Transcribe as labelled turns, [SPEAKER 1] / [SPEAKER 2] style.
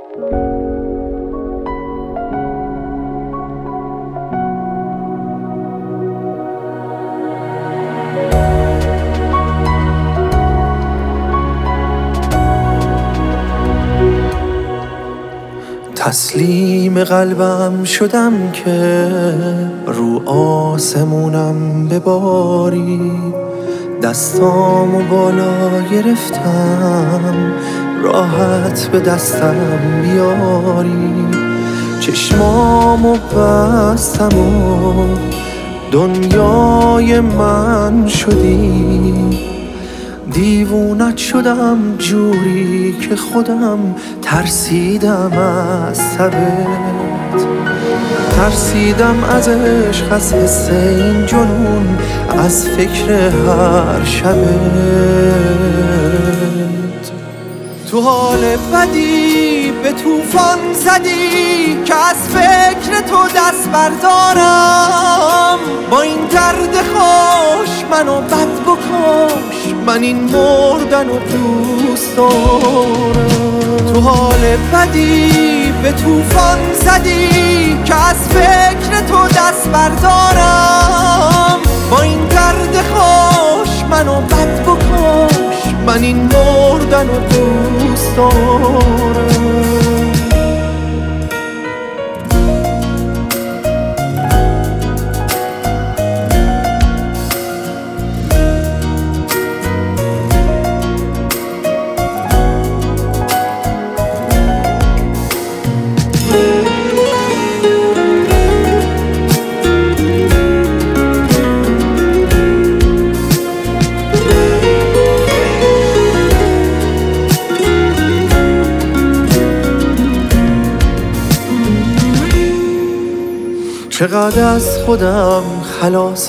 [SPEAKER 1] تسلیم قلبم شدم که رو آسمونم بباری، دستامو بالا گرفتم راحت به دستم بیاری. چشمامو بستم و دنیای من شدی، دیوونت شدم جوری که خودم ترسیدم از تبت، ترسیدم از عشق، از حس این جنون، از فکر هر شبت. تو حال بدی به طوفان زدی که از فکر تو دست بردارم. با این درد خوش منو بد بکش، من این مردن و دوست دارم. تو حال بدی به طوفان زدی که از فکر تو دست بردارم. با این درد خوش منو بد بکش، من این مردن و دوست دارم. چقدر از خودم خلاص